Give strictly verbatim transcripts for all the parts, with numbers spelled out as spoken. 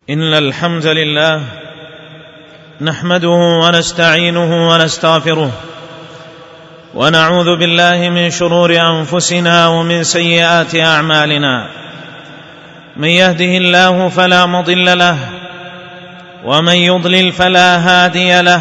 إن الحمد لله نحمده ونستعينه ونستغفره ونعوذ بالله من شرور أنفسنا ومن سيئات أعمالنا. من يهده الله فلا مضل له ومن يضلل فلا هادي له،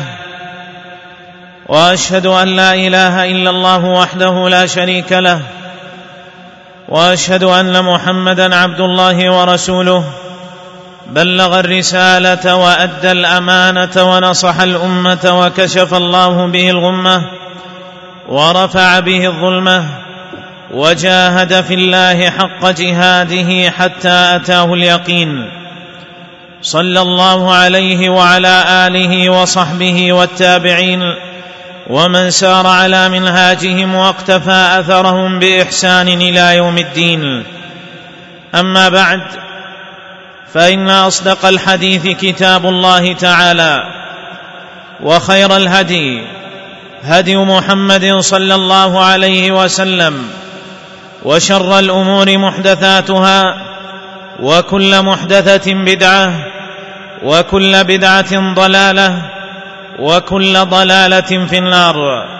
وأشهد أن لا إله إلا الله وحده لا شريك له، وأشهد أن محمدًا عبد الله ورسوله، بلغ الرسالة وأدى الأمانة ونصح الأمة وكشف الله به الغمة ورفع به الظلمة، وجاهد في الله حق جهاده حتى أتاه اليقين. صلى الله عليه وعلى آله وصحبه والتابعين ومن سار على منهاجهم واقتفى أثرهم بإحسان إلى يوم الدين. أما بعد، فإن أصدق الحديث كتاب الله تعالى، وخير الهدي هدي محمد صلى الله عليه وسلم، وشر الأمور محدثاتها، وكل محدثة بدعة، وكل بدعة ضلالة، وكل ضلالة في النار.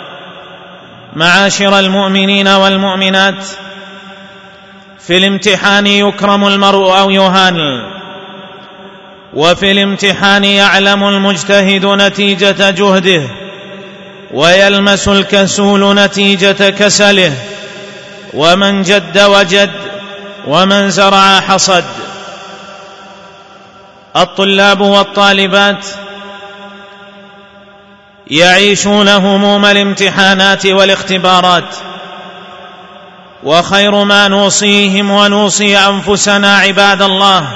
معاشر المؤمنين والمؤمنات، في الامتحان يكرم المرء أو يهان، وفي الامتحان يعلم المجتهد نتيجة جهده، ويلمس الكسول نتيجة كسله، ومن جد وجد، ومن زرع حصد. الطلاب والطالبات يعيشون هموم الامتحانات والاختبارات، وخير ما نوصيهم ونوصي أنفسنا عباد الله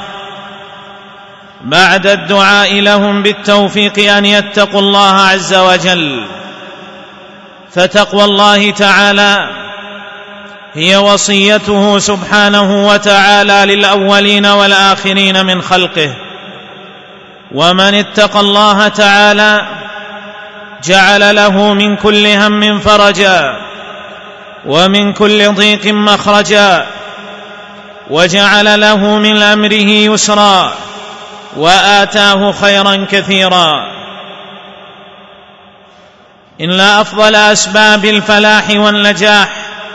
بعد الدعاء لهم بالتوفيق أن يتقوا الله عز وجل. فتقوى الله تعالى هي وصيته سبحانه وتعالى للأولين والآخرين من خلقه، ومن اتقى الله تعالى جعل له من كل هم فرجا، ومن كل ضيق مخرجا، وجعل له من أمره يسرا، وآتاه خيرا كثيرا. إن أفضل أسباب الفلاح والنجاح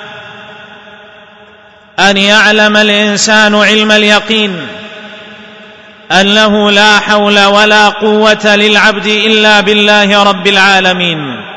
أن يعلم الإنسان علم اليقين أنه لا حول ولا قوة للعبد إلا بالله رب العالمين.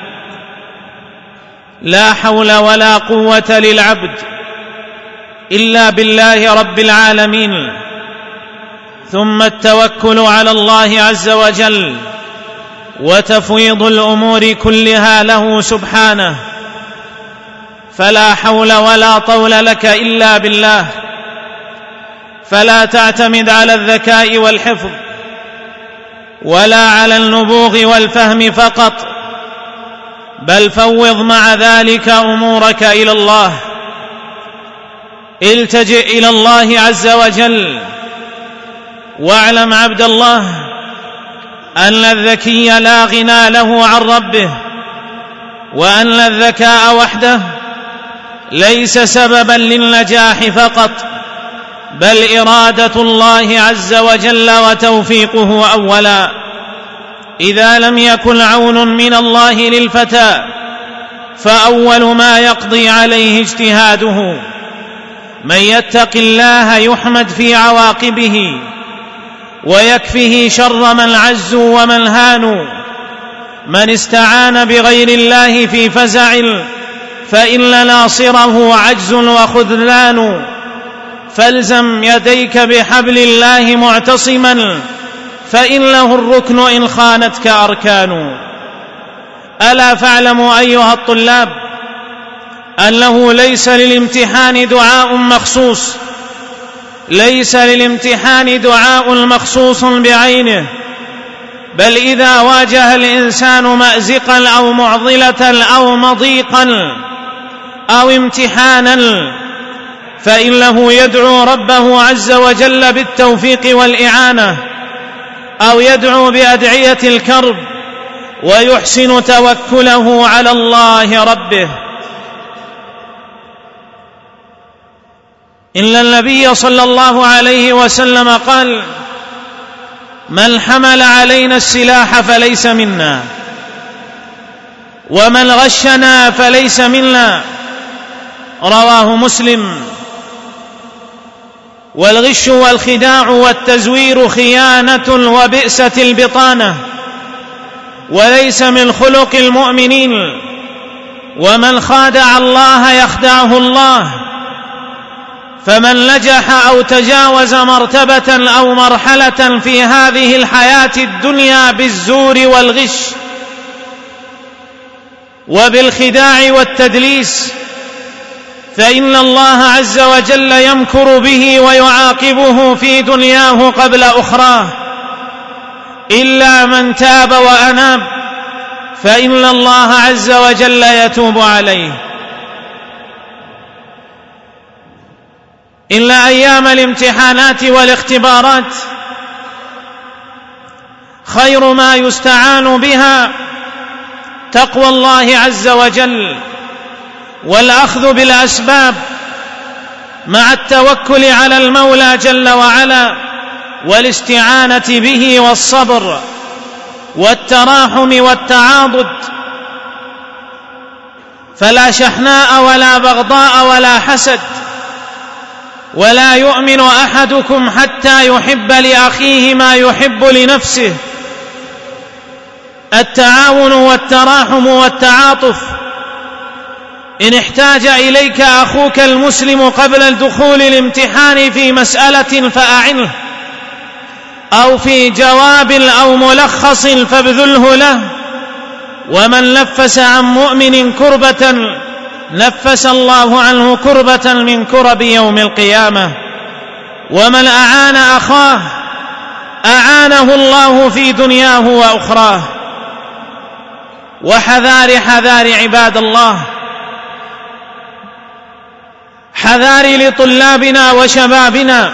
لا حول ولا قوة للعبد إلا بالله رب العالمين. ثم التوكل على الله عز وجل، وتفويض الأمور كلها له سبحانه. فلا حول ولا طول لك إلا بالله، فلا تعتمد على الذكاء والحفظ، ولا على النبوغ والفهم فقط، بل فوض مع ذلك أمورك إلى الله. التجئ إلى الله عز وجل، واعلم عبد الله أن الذكي لا غنى له عن ربه، وأن الذكاء وحده ليس سببا للنجاح فقط، بل إرادة الله عز وجل وتوفيقه أولا. إذا لم يكن عون من الله للفتى، فأول ما يقضي عليه اجتهاده. من يتق الله يحمد في عواقبه، ويكفه شر من عزوا ومن هانوا. من استعان بغير الله في فزع، فإن ناصره عجز وخذلان. فالزم يديك بحبل الله معتصما، فإنه الركن إن خانتك أركان. ألا فاعلموا أيها الطلاب أنه ليس للامتحان دعاء مخصوص، ليس للامتحان دعاء مخصوص بعينه، بل إذا واجه الإنسان مأزقا أو معضلة أو مضيقا أو امتحانا، فإنه يدعو ربه عز وجل بالتوفيق والإعانة، أو يدعو بأدعية الكرب، ويحسن توكله على الله ربه. إن النبي صلى الله عليه وسلم قال: من حمل علينا السلاح فليس منا، ومن غشنا فليس منا. رواه مسلم. والغش والخداع والتزوير خيانة وبئسة البطانة، وليس من خلق المؤمنين. ومن خادع الله يخدعه الله. فمن نجح أو تجاوز مرتبة أو مرحلة في هذه الحياة الدنيا بالزور والغش وبالخداع والتدليس، فإن الله عز وجل يمكر به ويعاقبه في دنياه قبل أخراه، إلا من تاب وأناب فإن الله عز وجل يتوب عليه. إلا أيام الامتحانات والاختبارات خير ما يستعان بها تقوى الله عز وجل والأخذ بالأسباب مع التوكل على المولى جل وعلا والاستعانة به والصبر والتراحم والتعاضد. فلا شحناء ولا بغضاء ولا حسد، ولا يؤمن أحدكم حتى يحب لأخيه ما يحب لنفسه. التعاون والتراحم والتعاطف. إن احتاج إليك أخوك المسلم قبل الدخول الامتحان في مسألة فأعنه، أو في جواب أو ملخص فابذله له. ومن نفس عن مؤمن كربة نفس الله عنه كربة من كرب يوم القيامة. ومن أعان أخاه أعانه الله في دنياه وأخراه. وحذار حذار عباد الله، حذار لطلابنا وشبابنا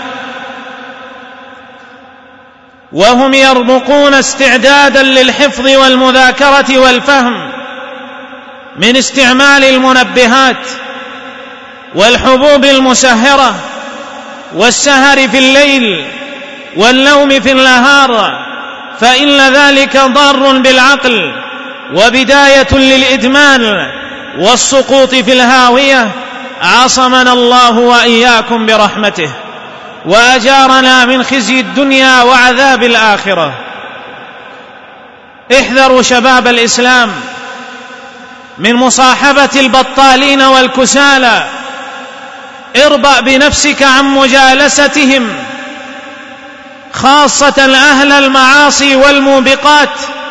وهم يرمقون استعدادا للحفظ والمذاكرة والفهم من استعمال المنبهات والحبوب المسهرة والسهر في الليل والنوم في النهار، فإن ذلك ضار بالعقل وبداية للإدمان والسقوط في الهاوية. عصمنا الله وإياكم برحمته وأجارنا من خزي الدنيا وعذاب الآخرة. احذروا شباب الإسلام من مصاحبة البطالين والكسالى. اربأ بنفسك عن مجالستهم، خاصة أهل المعاصي والموبقات.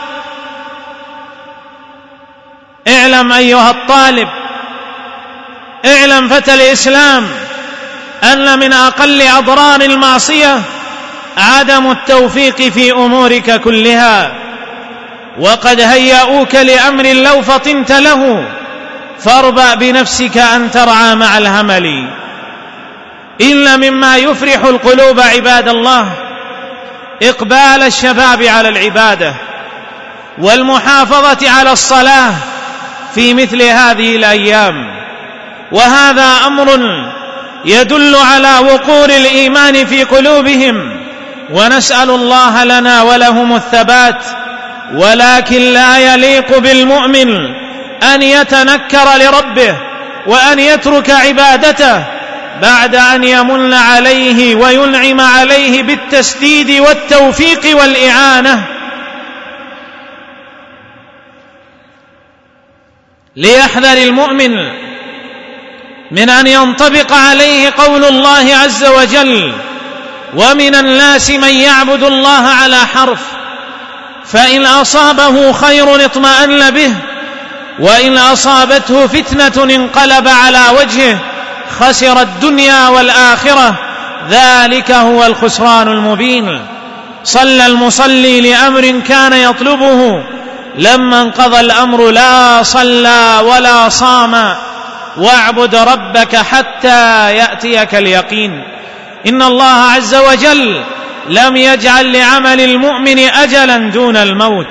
اعلم أيها الطالب، اعلم فتى الإسلام أن من أقل أضرار المعصية عدم التوفيق في أمورك كلها. وقد هيئوك لأمر لو فطنت له، فاربأ بنفسك أن ترعى مع الهمل. إن مما يفرح القلوب عباد الله إقبال الشباب على العبادة والمحافظة على الصلاة في مثل هذه الأيام، وهذا أمر يدل على وقور الإيمان في قلوبهم، ونسأل الله لنا ولهم الثبات. ولكن لا يليق بالمؤمن أن يتنكر لربه وأن يترك عبادته بعد أن يمن عليه وينعم عليه بالتسديد والتوفيق والإعانة. ليحذر المؤمن من أن ينطبق عليه قول الله عز وجل: ومن الناس من يعبد الله على حرف، فإن أصابه خير اطمأن به، وإن أصابته فتنة انقلب على وجهه خسر الدنيا والآخرة، ذلك هو الخسران المبين. صلى المصلي لأمر كان يطلبه، لما انقضى الأمر لا صلى ولا صام، واعبد ربك حتى يأتيك اليقين. إن الله عز وجل لم يجعل لعمل المؤمن أجلا دون الموت.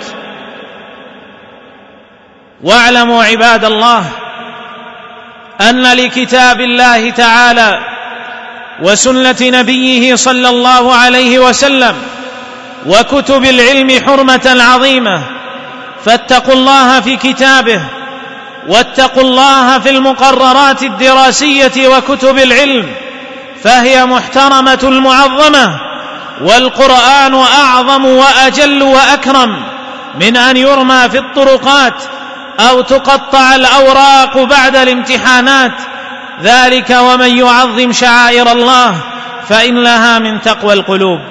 واعلموا عباد الله أن لكتاب الله تعالى وسنة نبيه صلى الله عليه وسلم وكتب العلم حرمة عظيمة، فاتقوا الله في كتابه، واتقوا الله في المقررات الدراسية وكتب العلم، فهي محترمة معظمة، والقرآن أعظم وأجل وأكرم من أن يرمى في الطرقات أو تقطع الأوراق بعد الامتحانات. ذلك ومن يعظم شعائر الله فإنها من تقوى القلوب.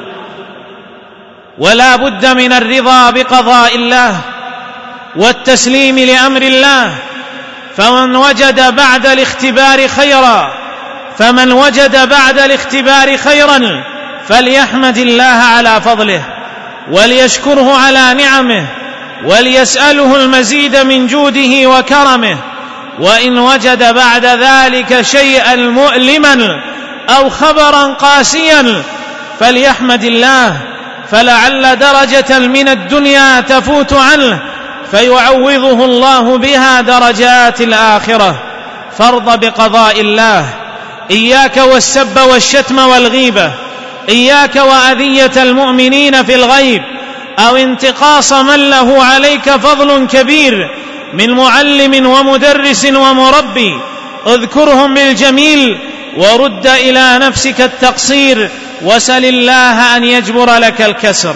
ولا بد من الرضا بقضاء الله والتسليم لأمر الله، فمن وجد بعد الاختبار خيرا فمن وجد بعد الاختبار خيرا فليحمد الله على فضله وليشكره على نعمه وليسأله المزيد من جوده وكرمه. وإن وجد بعد ذلك شيئا مؤلما أو خبرا قاسيا فليحمد الله، فلعل درجة من الدنيا تفوت عنه فيعوضه الله بها درجات الآخرة. فارض بقضاء الله. إياك والسب والشتم والغيبة، إياك وأذية المؤمنين في الغيب، أو انتقاص من له عليك فضل كبير من معلم ومدرس ومربي. اذكرهم بالجميل ورد إلى نفسك التقصير، وسل الله أن يجبر لك الكسر.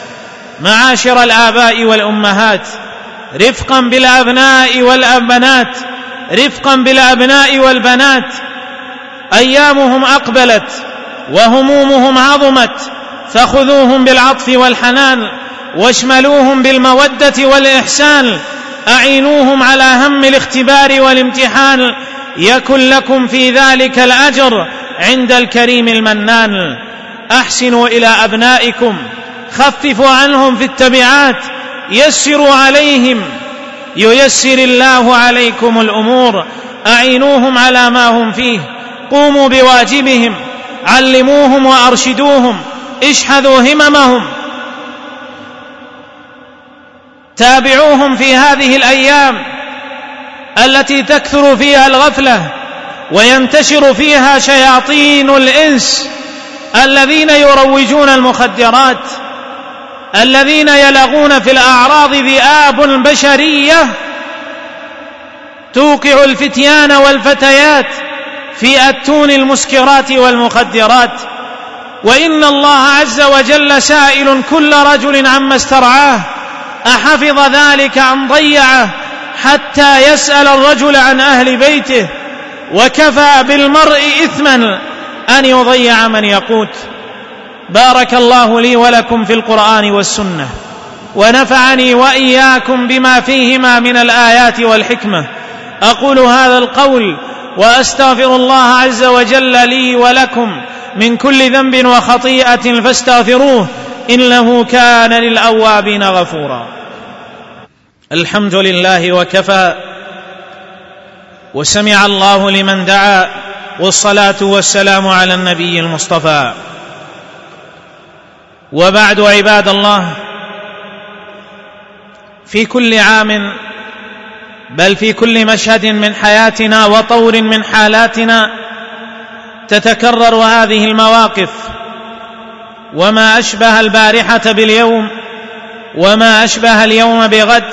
معاشر الآباء والأمهات، رفقا بالأبناء والبنات رفقا بالأبناء والبنات أيامهم أقبلت وهمومهم عظمت، فخذوهم بالعطف والحنان واشملوهم بالمودة والإحسان. أعينوهم على هم الاختبار والامتحان، يكن لكم في ذلك الأجر عند الكريم المنان. أحسنوا إلى أبنائكم، خففوا عنهم في التبعات، يسروا عليهم ييسر الله عليكم الأمور. أعينوهم على ما هم فيه، قوموا بواجبهم، علموهم وأرشدوهم، اشحذوا هممهم، تابعوهم في هذه الأيام التي تكثر فيها الغفلة وينتشر فيها شياطين الإنس الذين يروجون المخدرات، الذين يلغون في الأعراض ذئاب بشرية توقع الفتيان والفتيات في أتون المسكرات والمخدرات. وإن الله عز وجل سائل كل رجل عما استرعاه، أحفظ ذلك أم ضيعه، حتى يسأل الرجل عن أهل بيته. وكفى بالمرء إثما أن يضيع من يقوت. بارك الله لي ولكم في القرآن والسنة، ونفعني وإياكم بما فيهما من الآيات والحكمة. أقول هذا القول وأستغفر الله عز وجل لي ولكم من كل ذنب وخطيئة فاستغفروه إنه كان للأوابين غفورا. الحمد لله وكفى، وسمع الله لمن دعا، والصلاة والسلام على النبي المصطفى. وبعد، عباد الله، في كل عام بل في كل مشهد من حياتنا وطور من حالاتنا تتكرر هذه المواقف، وما أشبه البارحة باليوم وما أشبه اليوم بغد،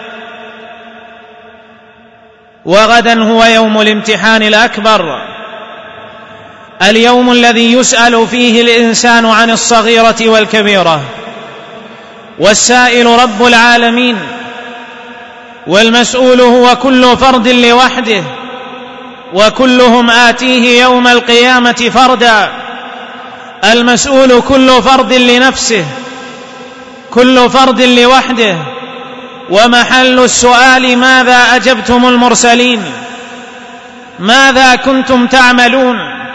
وغدا هو يوم الامتحان الأكبر، اليوم الذي يسأل فيه الإنسان عن الصغيرة والكبيرة، والسائل رب العالمين، والمسؤول هو كل فرد لوحده، وكلهم آتيه يوم القيامة فردا. المسؤول كل فرد لنفسه، كل فرد لوحده. ومحل السؤال: ماذا أجبتم المرسلين؟ ماذا كنتم تعملون؟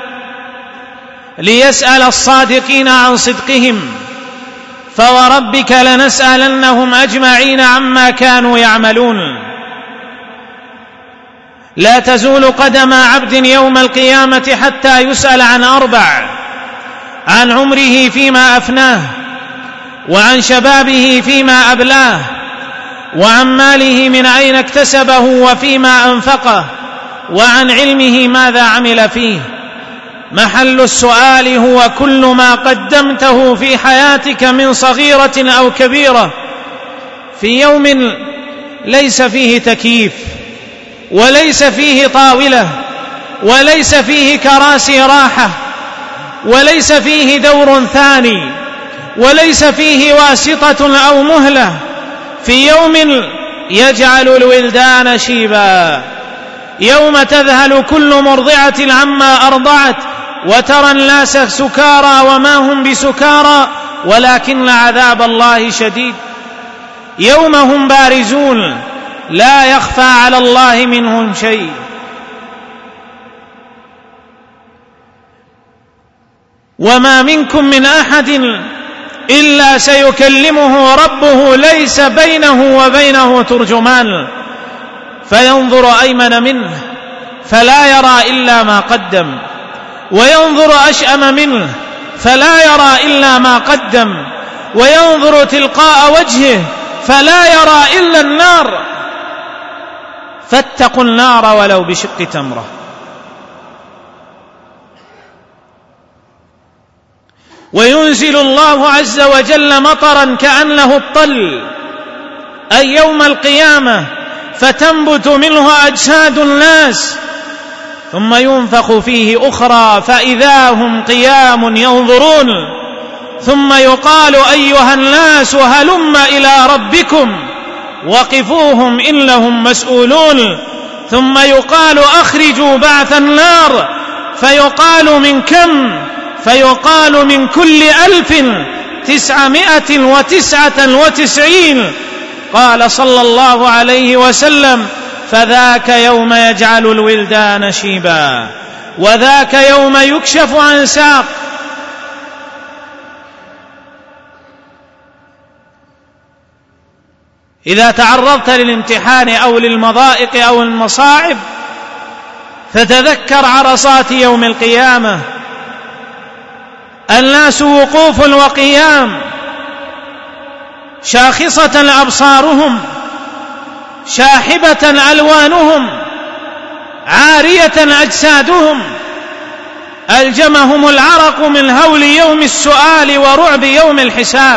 ليسأل الصادقين عن صدقهم، فوربك لنسألنهم أجمعين عما كانوا يعملون. لا تزول قدم عبد يوم القيامة حتى يسأل عن أربع: عن عمره فيما أفناه، وعن شبابه فيما أبلاه، وعن ماله من أين اكتسبه وفيما أنفقه، وعن علمه ماذا عمل فيه. محل السؤال هو كل ما قدمته في حياتك من صغيرة أو كبيرة في يوم ليس فيه تكييف وليس فيه طاولة وليس فيه كراسي راحة وليس فيه دور ثاني وليس فيه واسطة أو مهلة، في يوم يجعل الولدان شيبا، يوم تذهل كل مرضعة عما أرضعت وترى الناس سكارى وما هم بسكارى ولكن عذاب الله شديد، يوم هم بارزون لا يخفى على الله منهم شيء. وما منكم من أحد إلا سيكلمه ربه ليس بينه وبينه ترجمان، فينظر أيمن منه فلا يرى إلا ما قدم، وينظر أشأم منه فلا يرى إلا ما قدم، وينظر تلقاء وجهه فلا يرى إلا النار، فاتقوا النار ولو بشق تمرة. وينزل الله عز وجل مطرا كأنه الطل أي يوم القيامة، فتنبت منه أجساد الناس ثم ينفخ فيه أخرى فإذا هم قيام ينظرون، ثم يقال أيها الناس هلم إلى ربكم وقفوهم إنهم مسؤولون، ثم يقال أخرجوا بعث النار فيقال من كم؟ فيقال من كل ألف تسعمائة وتسعة وتسعين. قال صلى الله عليه وسلم فذاك يوم يجعل الولدان شيبا، وذاك يوم يكشف عن ساق. إذا تعرضت للامتحان أو للمضائق أو المصاعب فتذكر عرصات يوم القيامة، الناس وقوف وقيام، شاخصة أبصارهم، شاحبة ألوانهم، عارية أجسادهم، ألجمهم العرق من هول يوم السؤال ورعب يوم الحساب،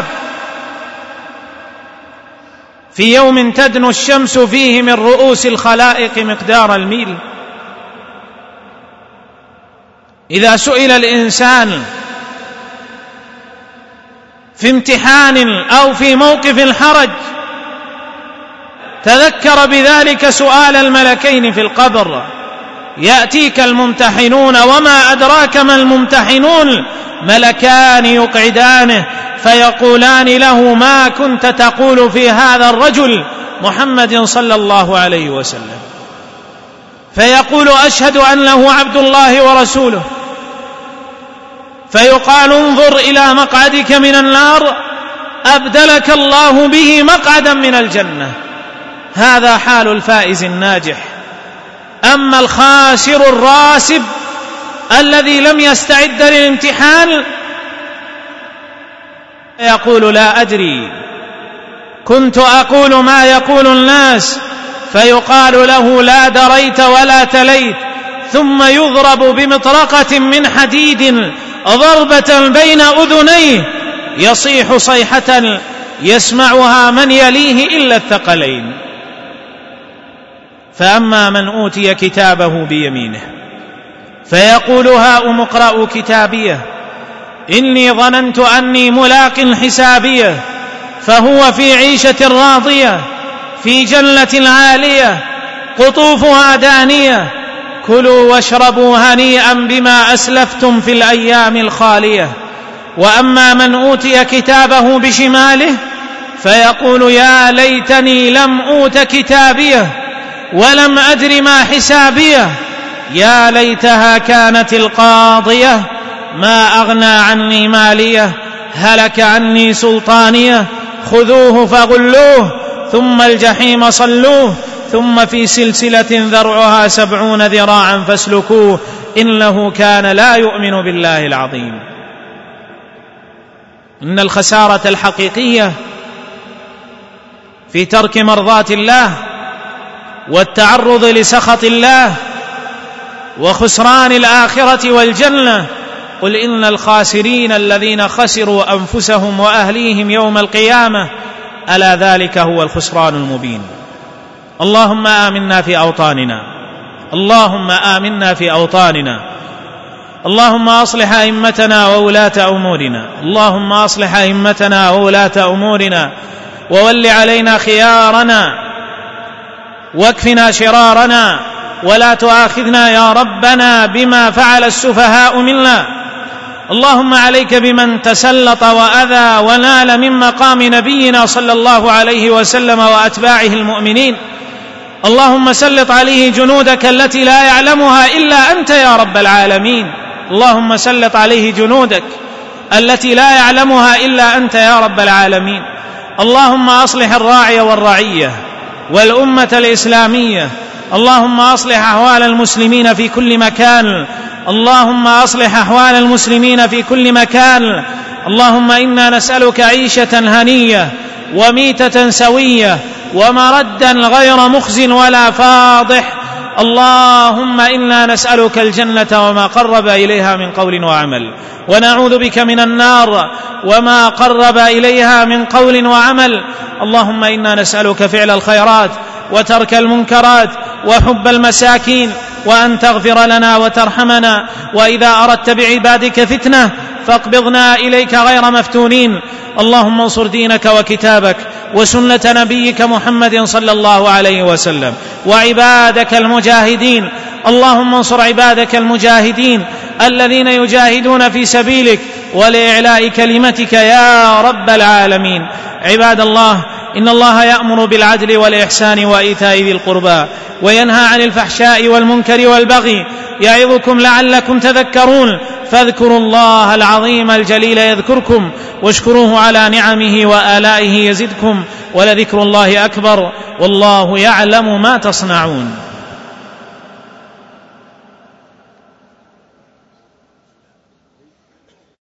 في يوم تدنو الشمس فيه من رؤوس الخلائق مقدار الميل. إذا سئل الإنسان في امتحان أو في موقف الحرج تذكر بذلك سؤال الملكين في القبر، يأتيك الممتحنون وما أدراك ما الممتحنون، ملكان يقعدانه فيقولان له ما كنت تقول في هذا الرجل محمد صلى الله عليه وسلم، فيقول أشهد أنه عبد الله ورسوله، فيقال انظر إلى مقعدك من النار أبدلك الله به مقعدا من الجنة. هذا حال الفائز الناجح. أما الخاسر الراسب الذي لم يستعد للامتحان يقول لا أدري، كنت أقول ما يقول الناس، فيقال له لا دريت ولا تليت، ثم يضرب بمطرقة من حديد ضربة بين أذنيه يصيح صيحة يسمعها من يليه إلا الثقلين. فأما من أوتي كتابه بيمينه فيقول هاؤم اقرءوا كتابيه إني ظننت أني ملاق حسابيه، فهو في عيشة راضية في جنة عالية قطوفها دانية، كلوا واشربوا هنيئا بما أسلفتم في الأيام الخالية. وأما من أوتي كتابه بشماله فيقول يا ليتني لم أوت كتابيه ولم أدر ما حسابيه، يا ليتها كانت القاضية ما أغنى عني ماليه، هلك عني سلطانيه، خذوه فغلوه ثم الجحيم صلوه، ثم في سلسلة ذرعها سبعون ذراعا فاسلكوه إنه كان لا يؤمن بالله العظيم. إن الخسارة الحقيقية في ترك مرضاة الله والتعرض لسخط الله وخسران الآخرة والجنة. قل إن الخاسرين الذين خسروا أنفسهم وأهليهم يوم القيامة ألا ذلك هو الخسران المبين. اللهم آمنا في أوطاننا، اللهم آمنا في أوطاننا، اللهم أصلح أئمتنا وولاة أمورنا، اللهم أصلح أئمتنا وولاة أمورنا، وول علينا خيارنا واكفنا شرارنا، ولا تؤاخذنا يا ربنا بما فعل السفهاء منا. اللهم عليك بمن تسلط وأذى ونال من مقام نبينا صلى الله عليه وسلم وأتباعه المؤمنين. اللهم سلط عليه جنودك التي لا يعلمها إلا أنت يا رب العالمين. اللهم سلط عليه جنودك التي لا يعلمها إلا أنت يا رب العالمين. اللهم أصلح الراعي والرعية والأمة الإسلامية. اللهم أصلح أحوال المسلمين في كل مكان، اللهم أصلح أحوال المسلمين في كل مكان. اللهم إنا نسألك عيشة هنية وميتة سوية ومردا غير مخز ولا فاضح. اللهم إنا نسألك الجنة وما قرب إليها من قول وعمل، ونعوذ بك من النار وما قرب إليها من قول وعمل. اللهم إنا نسألك فعل الخيرات وترك المنكرات وحب المساكين، وأن تغفر لنا وترحمنا، وإذا أردت بعبادك فتنة فاقبضنا إليك غير مفتونين. اللهم انصر دينك وكتابك وسنة نبيك محمد صلى الله عليه وسلم وعبادك المجاهدين. اللهم انصر عبادك المجاهدين الذين يجاهدون في سبيلك ولإعلاء كلمتك يا رب العالمين. عباد الله، إن الله يأمر بالعدل والإحسان وإيتاء ذي القربى وينهى عن الفحشاء والمنكر والبغي، يعظكم لعلكم تذكرون. فاذكروا الله العظيم الجليل يذكركم، واشكروه على نعمه وآلائه يزدكم، ولذكر الله أكبر، والله يعلم ما تصنعون.